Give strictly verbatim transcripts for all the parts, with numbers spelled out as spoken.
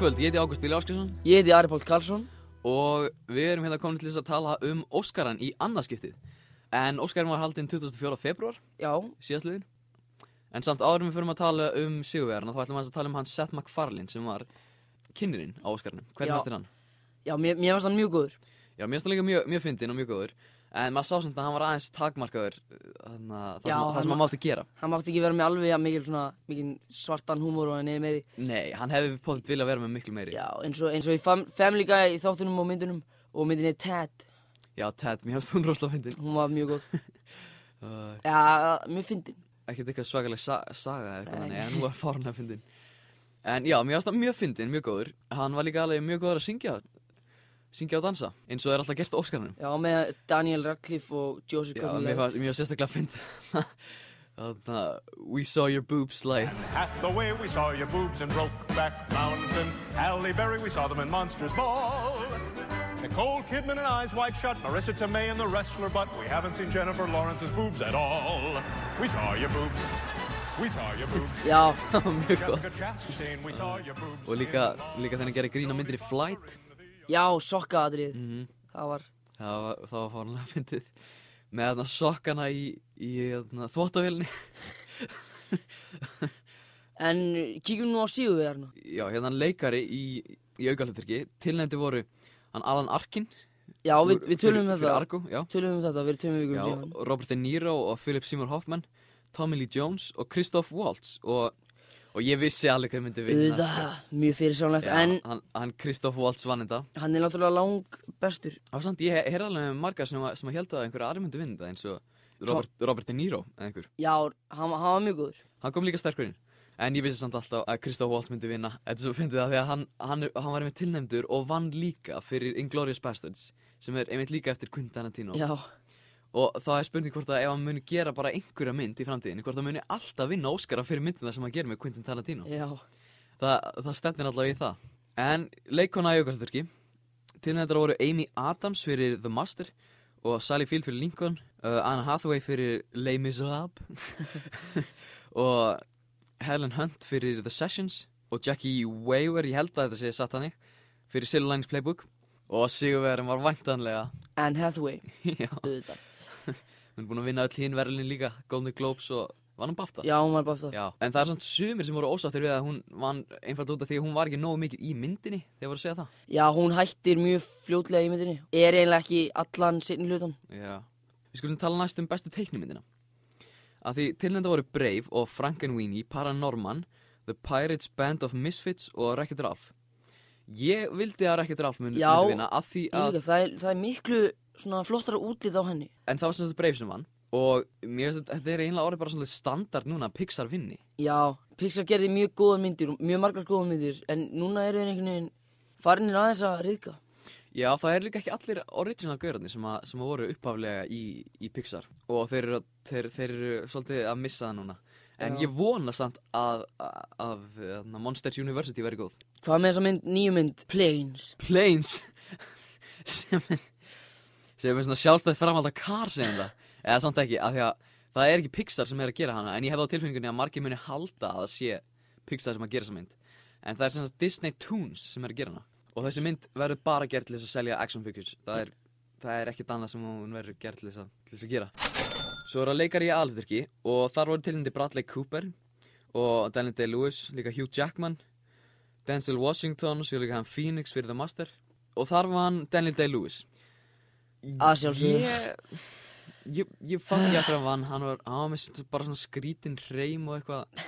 kvöld, ég heiti Ágúst Díli Ásgeirsson. Ég heiti Ari Páll Karlsson. Og við erum hérna komin til þess að tala um Óskaran í annað skiptið. En Óskarinn var haldinn tuttugasta og fjórða febrúar. Já. Síðastliðinn. En samt áður en við förum að tala um sigurvegarana, þá ætlum við að tala um hann Seth MacFarlane sem var kynnirinn á Óskarinum. Hvernig fannst þér hann? Já, mér, mér fannst hann mjög góður. Já, mér fannst hann líka mjög, mjög fyndinn og mjög góður. En maður sá samt að hann var aðeins takmarkaður þannig að það, Já, það sem hann mátti gera. Hann mátti ekki vera með alveg ja, mikil, svona, mikil svartan húmor og hann er með því. Nei, hann hefði pottet viljað vera með miklu meiri. Já, eins og, eins og í fam, Family Guy í þáttunum og myndunum og myndinni Ted. Já, Ted, mér fannst hún rosalega fyndin. Hún var mjög góð. uh, Já, mjög fyndin. Ekkert eitthvað svakaleg sa saga eða eitthvað, nei, en hún var fáránlega fyndin. En já, mér fannst það mjög fyndin, mjög góður. Hann var líka alveg mjög góður að syngja syngja og dansa, eins og er alltaf gert á Óskarnum. Já, með Daniel Radcliffe og Joseph Gordon-Levitt. Já, mér var, mér var sérstaklega fyndið. Þarna, we saw your boobs slide. Hathaway, we saw your boobs in Brokeback Mountain. Halle Berry, we saw them in Monsters Ball. Nicole Kidman and Eyes Wide Shut. Marissa Tomei and The Wrestler, but we haven't seen Jennifer Lawrence's boobs at all. We saw your boobs. We saw your boobs. Já, mjög góð. Jessica Chastain, we saw your boobs. Og líka, líka þennan gerði grín á myndinni Flight. já, sokkaatrið. Mm -hmm. Það var... Það var, það var fáránlega fyndið. Með þarna sokkana í, í þarna þvottavélinni. En kíkjum nú á sigurvegarana. Já, hérna leikari í, í aukahlutverki. Tilnefndi voru hann Alan Arkin. Já, við, við tölum um fyrir, þetta. Fyrir Argo, já. Tölum um þetta, við tölum um Já, síðan. Robert De Niro og Philip Seymour Hoffman, Tommy Lee Jones og Christoph Waltz. Og, og ég vissi alveg hvað myndi vinna. Auðvitað, mjög fyrirsjónlegt, Já, en hann, hann Christoph Waltz vann þetta. hann er náttúrulega lang bestur. Það var samt, ég heyrði alveg um marga sem, að- sem að held að einhverja aðri myndi vinna þetta, eins og Robert, Robert De Niro eða einhver. Já, hann, hann var mjög góður. Hann kom líka sterkur inn. En ég vissi samt alltaf að Christoph Waltz myndi vinna. Þetta er svo fyndið það því að hann, hann, hann var einmitt tilnefndur og vann líka fyrir Inglourious Bastards, sem er einmitt líka eftir Quentin Tarantino. Já, Og það er spurning hvort að ef hann muni gera bara einhverja mynd í framtíðinni, hvort hann muni alltaf vinna Óskara fyrir myndina sem hann gerir með Quentin Tarantino. já. Það, það stefnir allavega í það. En leikkona í aukahlutverki, tilnefndar voru Amy Adams fyrir The Master og Sally Field fyrir Lincoln, uh, Anna Hathaway fyrir Les Miserables og Helen Hunt fyrir The Sessions og Jackie Weaver, ég held að þetta sé satt hannig, fyrir Silver Linings Playbook og sigurvegarinn var væntanlega Anne Hathaway, já, auðvitað. hún er búin að vinna öll hinn verðlun líka, Golden Globes og var hún BAFTA? Já, hún var bara það. Já, en það er samt sumir sem voru ósáttir við að hún vann einfalda út af því að hún var ekki nógu mikið í myndinni þegar voru að segja það. Já, hún hættir mjög fljótlega í myndinni. Er eiginlega ekki allan seinni hlutan. Já. Við skulum tala næst um bestu teiknimyndina. Að því tilnefnda voru Brave og Frankenweenie, Paranorman, The Pirates Band of Misfits og Wreck-It Ralph. Ég vildi að Wreck-It Ralph myndi Já, vinna að því Ég að... líka, það er, það er miklu svona flottara útlit á henni. En það var sem þetta Brave sem vann. Og mér finnst að þetta er einlega orðið bara svona standard núna að Pixar vinni. Já, Pixar gerði mjög góða myndir, mjög margar góða myndir, en núna eru þeir einhvern veginn farinir aðeins að ryðka. Já, það er líka ekki allir original gaurarnir sem, að, sem að voru upphaflega í, í Pixar. Og þeir eru, þeir, þeir eru svolítið að missa það núna. En Já. ég vona samt að, að, að, að Monsters University veri góð. Hvað með þessa mynd, nýju mynd, Planes? Planes sem er, sem er svona sjálfstætt framhald af Cars sem það. Eða samt ekki, af því að það er ekki Pixar sem er að gera hana. En ég hef á tilfinningunni að margir muni halda að það sé Pixar sem að gera þessa mynd. En það er sem sagt Disney Toons sem er að gera hana. Og þessi mynd verður bara gerð til þess að selja action figures. Það er, það er ekkert annað sem hún verður gerð til þess að, til þess að gera. Svo er það leikari í aðalhlutverki og þar voru tilnefndir Bradley Cooper og Daniel Day-Lewis, líka Hugh Jackman, Denzel Washington, svo líka hann Phoenix fyrir The Master. Og þar var hann Daniel Day-Lewis. Að sjálfsögðu. Ég, ég, ég fann ekki eftir að hann, hann var, hann var með bara svona skrítin hreim og eitthvað.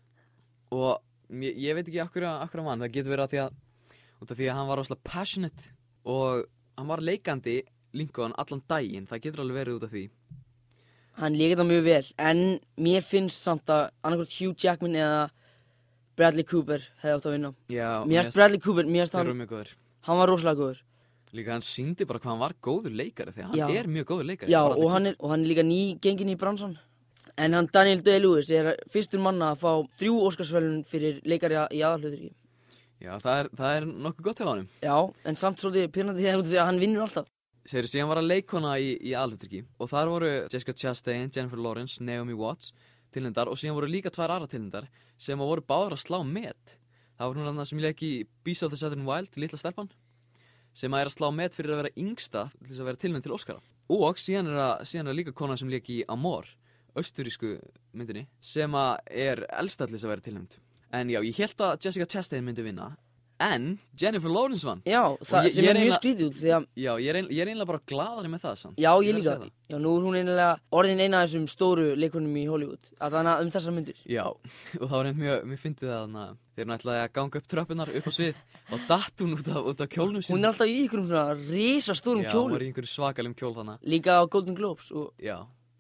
Og ég, ég veit ekki akkur að hann vann, það getur verið að því að, út af því að hann var rosalega passionate og hann var leikandi Lincoln allan daginn, það getur alveg verið út af því. Hann leikir það mjög vel, en mér finnst samt að annarkvæmt Hugh Jackman eða Bradley Cooper hefði átt að vinna. Já, Mér finnst Bradley Cooper, mér finnst þeir hann, eru mjög góður. hann var rosalega góður. Líka hann sýndi bara hvað hann var góður leikari, því að hann Já. er mjög góður leikari. Já, Bradley og hann, er, og hann er líka ný gengin í bransan. En hann Daniel Day-Lewis er fyrstur manna að fá þrjú Óskarsverðlaun fyrir leikari í aðalhlutverki. Já, það er, það er nokkuð gott hjá honum. Já, en samt svolítið pirrandi því að hann vinnur alltaf. Segir síðan var að leikona í, í aðalhlutverki og þar voru Jessica Chastain, Jennifer Lawrence, Naomi Watts tilnefndar og síðan voru líka tvær aðra tilnefndar sem voru báðar að slá met. Það var hún annað sem lék í Beast of the Southern Wild, litla stelpan, sem að er að slá met fyrir að vera yngsta til þess að vera tilnefnd til Oscara. Og síðan er, að, síðan er líka kona sem lék í Amor, austurísku myndinni, sem að er elsta til þess að vera tilnefnd. En já, ég hélt að Jessica Chastain myndi vinna, en Jennifer Lawrence vann. Já, það ég, sem ég er er mjög einlega- skrítið út því að Já, ég er, ein, ég er einlega bara glaðari með það samt. Já, ég verð að líka. segja það. Já, nú er hún einlega orðin eina af þessum stóru leikunum í Hollywood. Alltaf um þessar myndir. Já, og það var einhvern mjög, mér fyndið það þannig að þeir hún ætlaði að ganga upp tröppunar upp á svið og datt hún út af, út af kjólnum Hún er alltaf í einhverjum svona risastórum Já, hún var kjólum. í einhverju svakalum kjól þannig. Líka á Golden Globes og Já.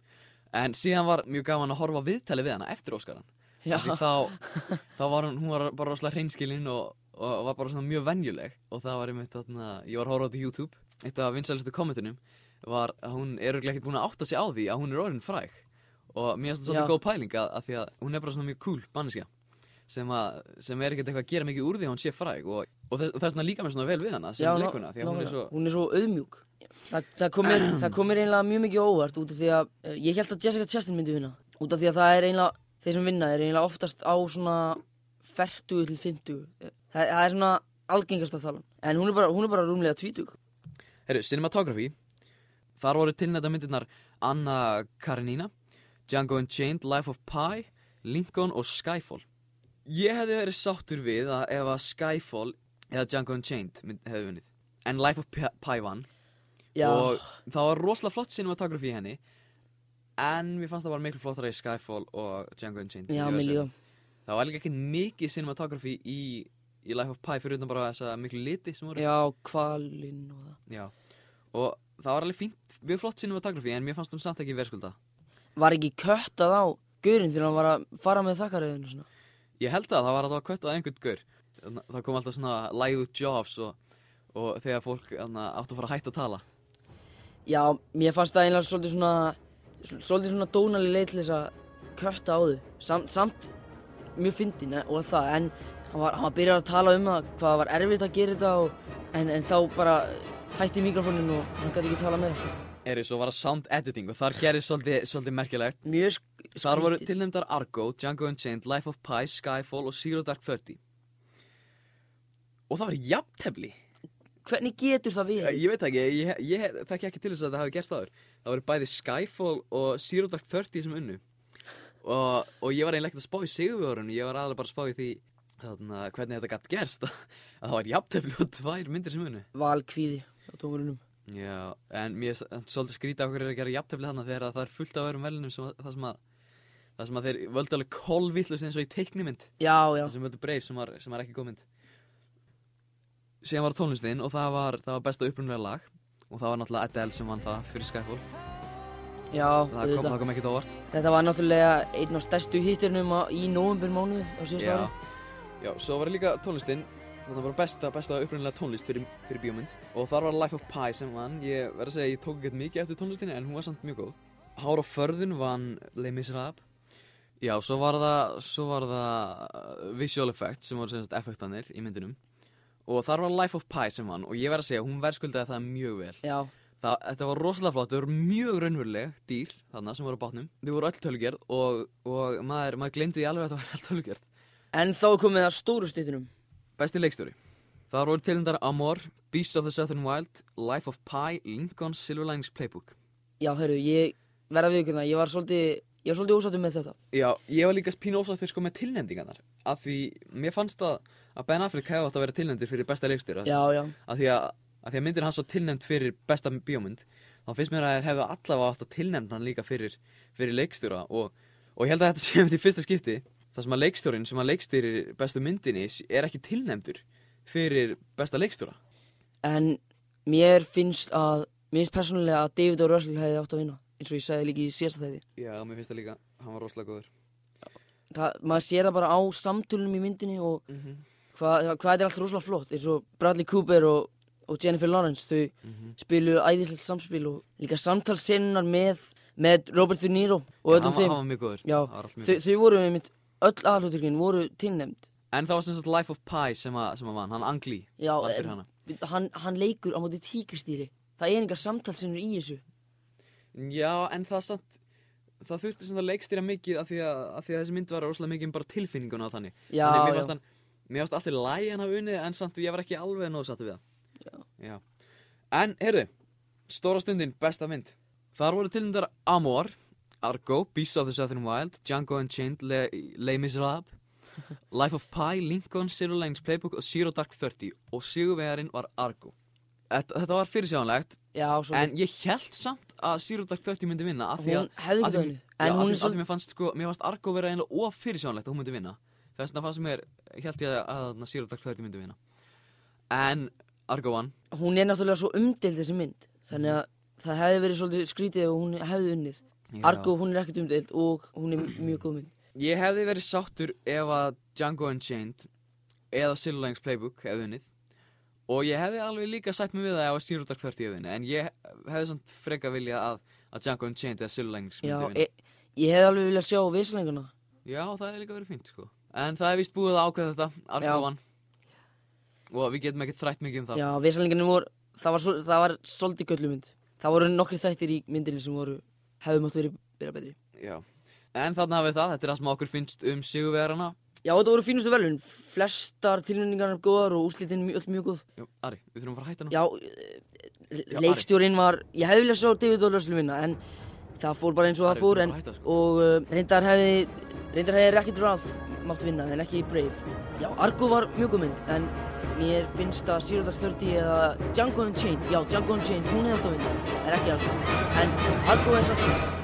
En síðan var mjög gaman að horfa á viðtali við hana eftir Óskaran. já, Því þá, þá var hún, hún var bara rosalega hreinskilin og, og var bara svona mjög venjuleg. Og það var einmitt þarna, ég var að horfa á þetta á YouTube, eitt af vinsælustu kommentunum var að hún er örugglega ekkert búin að átta sig á því að hún er orðin fræg. Og mér finnst það svolítið Já. góð pæling að, að því að hún er bara svona mjög cool manneskja sem, að, sem er ekkert eitthvað að gera mikið úr því að hún sé fræg og, og þess, þess vegna líka mér svona vel við hana sem já, leikuna því að hún er svo hún er svo auðmjúk. Það, það komir, það komir einlega mjög mikið á óvart út af því að uh, ég held að Jessica Chastain myndi vinna. Út af því að það er einlega, þeir sem vinna er einlega oftast á svona fertugu til fimmtugu. Það, það er svona algengasta talan. En hún er bara, hún er bara rúmlega tvítug. Herru, cinematography. Þar voru tilnefndar myndirnar Anna Karenina, Django Unchained, Life of Pi, Lincoln og Skyfall. Ég hefði verið sáttur við að ef að Skyfall eða Django Unchained mynd- hefði vunnið. En Life of Pi, Pi vann. Já, Og það var rosalega flott cinematography í henni. En mér fannst það bara miklu flottara í Skyfall og Django Unchained. já, ég verð að mér segja. líka. Það var líka ekki mikið cinematography í, í Life of Pi fyrir utan bara þessa miklu liti sem voru. Já, kvalinn og það. Já. Og það var alveg fínt, mjög flott cinematography en mér fannst hún samt ekki verðskulda. Var ekki köttað á gaurinn þegar hann var að fara með þakkaröðinu svona? Ég held að það var alltaf að kvötta að einhvern gaur. Það kom alltaf svona læð út jobs og, og þegar fólk þarna, átti að fara að hætta að tala. Já, mér fannst það einlega svolítið svona svolítið svona dónaleg leið til þess að kötta á þau. Samt, samt mjög fyndin og það, en hann var, hann var byrjað að tala um það hvað það var erfitt að gera þetta og, en, en þá bara hætti mikrofónin og hann gæti ekki tala meira. Eri, svo var það sound editing og þar gerist svolítið, svolítið merkilegt. Mjög sk Þar voru skrítið. tilnefndar Argo, Django Unchained, Life of Pi, Skyfall og Zero Dark Thirty. Og það var jafntefli. Hvernig getur það Ég, verið? ég veit ekki, ég, ég, ég þekki ekki til þess að það hafi gerst áður. Það voru bæði Skyfall og Zero Dark Thirty sem unnu. Og, og ég var eiginlega ekkert að spá í sigurvegurinn, ég var aðalega bara að spá í því þarna, hvernig þetta gætt gerst. Að það var jafntefli og tvær myndir sem unnu. Valkvíði á tómurunum. Já, en mér er svolítið skrítið á hverju er að gera jafntefli þarna þegar það er fullt af öðrum velunum sem að, það sem að það sem að þeir völdu alveg kolvitlaust eins og í teiknimynd. Já, já. Það sem völdu Brave sem var, sem var ekki góð mynd. Síðan var tónlistin og það var, það var besta upprunalega lag og það var náttúrulega Adele sem vann það fyrir Skyfall. Já, Það kom, auðvitað. það kom ekkert á óvart. Þetta var náttúrulega einn af stærstu hittirinnum í nóvember mánuði á síðasta Já, ári. já, svo var líka tónlistin. Það var besta, besta upprunalega tónlist fyrir, fyrir bíómynd. Og þar var Life of Pi sem vann. Ég verð að segja, ég tók ekkert mikið eftir tónlistinni en hún var samt mjög góð. Hár á förðun vann Les Miserables. Já, svo var það, svo var það Visual Effects sem voru sem sagt effektanir í myndinum. Og þar var Life of Pi sem vann og ég verð að segja, hún verðskuldaði það mjög vel. Já, Það, þetta var rosalega flott, þau voru mjög raunveruleg dýr þarna sem voru á bátnum. Þau voru öll tölvugerð og, og maður, maður glemdi því alveg að þetta var öll tölvugerð. en þá komið það stóru styttunum. Besti leikstjóri. Það voru tilnefndar Amor, Beasts of the Southern Wild, Life of Pi, Lincoln, Silver Linings Playbook. Já, hörru, ég verða að viðurkenna, ég var svolítið, ég var svolítið ósáttur með þetta. Já, ég var líka pínu ósáttur sko með tilnefndingarnar. Af því, mér fannst að, að Ben Affleck hefði átt að vera tilnefndir fyrir besta leikstjóra. Já, já. Af því að, að því að myndir hans var tilnefnd fyrir besta bíómynd, þá finnst mér að þeir hefðu allavega átt að tilnefna hann líka fyrir, fyrir leikstjóra. Og, og ég held að þetta sé þetta í fyrsta skipti. Það sem að leikstjórin sem að leikstýrir bestu myndinni er ekki tilnefndur fyrir besta leikstjóra. En mér finnst að, mér finnst persónulega að David O. Russell hefði átt að vinna, eins og ég sagði líka í síðasta þætti. Já, mér finnst það líka. Hann var rosalega góður. Það, maður sér það bara á samtölunum í myndinni og Mm -hmm. hvað, hvað þetta er allt rosalega flott. Eins og Bradley Cooper og, og Jennifer Lawrence, þau spilu æðislegt samspil og líka samtalssennar með, með Robert De Niro og Já, öllum hann, var- þeim. hann var mjög góður. Já, Það var allt mjög þau, góður. þau voru einmitt, öll aðhlutverkin voru tilnefnd. En það var sem sagt Life of Pi sem að, sem að vann. Hann Ang Lee Já, vann fyrir en- hana. Hann, hann leikur á móti tígristýri. Það er engar samtalsennur í þessu. Já, en það samt það þurfti sem það leikstýra mikið af því að, af því að þessi mynd var rosalega mikið um bara tilfinninguna á þannig. Já, þannig mér já. fannst hann, mér varst alltaf lægi hann hafa unnið, en samt ég var ekki alveg nóg sattur við það. Já. Já. En, heyrðu, stóra stundin, besta mynd. Þar voru tilnefndar Amor, Argo, Beasts of the Southern Wild, Django Unchained, Le Les Miserables, Life of Pi, Lincoln, Zero Lanes Playbook og Zero Dark Thirty og sigurvegarinn var Argo. Þetta, þetta var fyrirsjáanlegt, Já, svo en ég held samt að Zero Dark Thirty myndi vinna af því hún að hefði af ekki því- unnið. Já, En af hún því, er af svo því mér fannst, sko, mér fannst Argo vera eiginlega of fyrirsjáanlegt að hún myndi vinna. Þess vegna fannst mér, held ég að, að Zero Dark Thirty myndi vinna. En Argo vann. hún er náttúrulega svo umdeild þessi mynd. Þannig að það hefði verið svolítið skrítið ef hún hefði unnið. Já. Argo, hún er ekkert umdeild og hún er mjög góð mynd. Ég hefði verið sáttur ef að Django Unchained eða Zero Lanes Playbook hefði unnið. Og ég hefði alveg líka sætt mig við það ef að Zero Dark Thirty hefði unnið. En ég hefði samt freka vilja að, að Django Unchained eða Zero Lanes myndi Já, vinna. e ég hefði alveg viljað sjá vislinguna. Já, það hefði líka verið fínt, sko. En það er víst búið að ákveða þetta, Argo Já. vann. Og við getum ekki þrætt mikið um það. Já, vislinginu voru, það var, svo, það var svolítið göllumynd. Það voru nokkri þættir í myndinni sem voru, hefðu mátt verið vera betri. Já. En þarna hafið það, þetta er það sem okkur finnst um sigurvegarana. Já, þetta voru fínustu velun. Flestar tilnefningarnar góðar og úrslitin mjög, öll mjög góð. Já, Ari, við þurfum að fara að hætta nú. Já, Já, leikstjórinn var, ég hefði viljað sjá David Orlöfslu vinna, en það fór bara eins og Ari, það fór, við en, þurfum að hætta, sko. og uh, reyndar hefði, reyndar hefði Wreck-It Ralph mátt vinna, en ekki Brave. Já, Argo var mjög góð mynd, en mér finnst að Zero Dark Thirty eða Django Unchained, já, Django Unchained, hún hefði átt að vinna, en ekki Argo. En Argo er samt